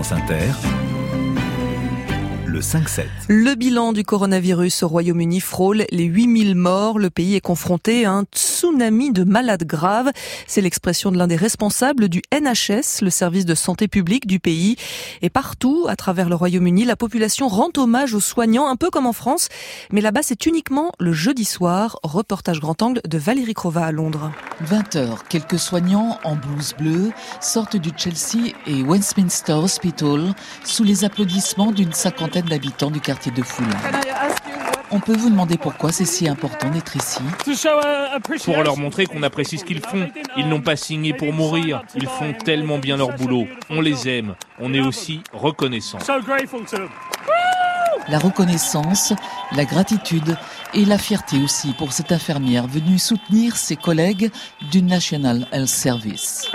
France Inter, le 5-7. Le bilan du coronavirus au Royaume-Uni frôle les 8000 morts. Le pays est confronté à un tsunami de malades graves. C'est l'expression de l'un des responsables du NHS, le service de santé publique du pays. Et partout, à travers le Royaume-Uni, la population rend hommage aux soignants, un peu comme en France. Mais là-bas, c'est uniquement le jeudi soir. Reportage grand angle de Valérie Crova à Londres. 20h, quelques soignants en blouse bleue sortent du Chelsea et Westminster Hospital sous les applaudissements d'une cinquantaine d'habitants du quartier de Fulham. On peut vous demander pourquoi c'est si important d'être ici? Pour leur montrer qu'on apprécie ce qu'ils font. Ils n'ont pas signé pour mourir. Ils font tellement bien leur boulot. On les aime. On est aussi reconnaissants. La reconnaissance, la gratitude et la fierté aussi pour cette infirmière venue soutenir ses collègues du National Health Service.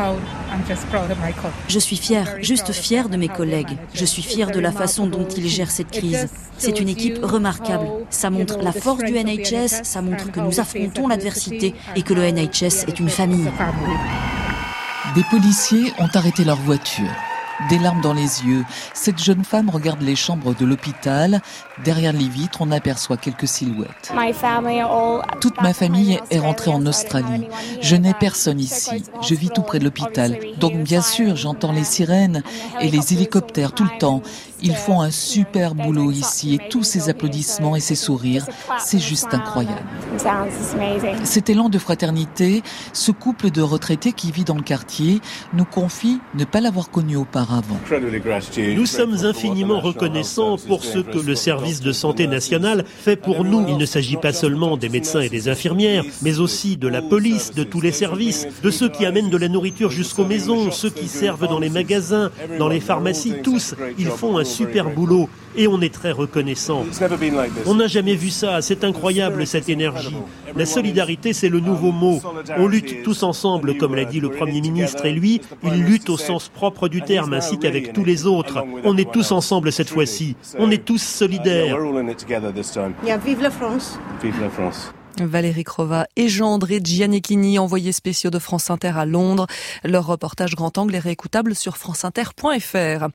Je suis fière, juste fière de mes collègues. Je suis fière de la façon dont ils gèrent cette crise. C'est une équipe remarquable. Ça montre la force du NHS, ça montre que nous affrontons l'adversité et que le NHS est une famille. Des policiers ont arrêté leur voiture. Des larmes dans les yeux, cette jeune femme regarde les chambres de l'hôpital. Derrière les vitres, on aperçoit quelques silhouettes. Toute ma famille est rentrée en Australie. Je n'ai personne ici. Je vis tout près de l'hôpital. Donc bien sûr, j'entends les sirènes et les hélicoptères tout le temps. Ils font un super boulot ici et tous ces applaudissements et ces sourires, c'est juste incroyable. Cet élan de fraternité, ce couple de retraités qui vit dans le quartier nous confie ne pas l'avoir connu auparavant. Nous sommes infiniment reconnaissants pour ce que le service de santé national fait pour nous. Il ne s'agit pas seulement des médecins et des infirmières, mais aussi de la police, de tous les services, de ceux qui amènent de la nourriture jusqu'aux maisons, ceux qui servent dans les magasins, dans les pharmacies, tous. Ils font un super boulot et on est très reconnaissants. On n'a jamais vu ça, c'est incroyable cette énergie. La solidarité, c'est le nouveau mot. On lutte tous ensemble, comme l'a dit le Premier ministre, et lui, il lutte au sens propre du terme, ainsi qu'avec tous les autres. On est tous ensemble cette fois-ci. On est tous solidaires. Vive la France. Vive la France. Valérie Crova et Jean-André Gianecchini, envoyés spéciaux de France Inter à Londres. Leur reportage grand angle est réécoutable sur franceinter.fr.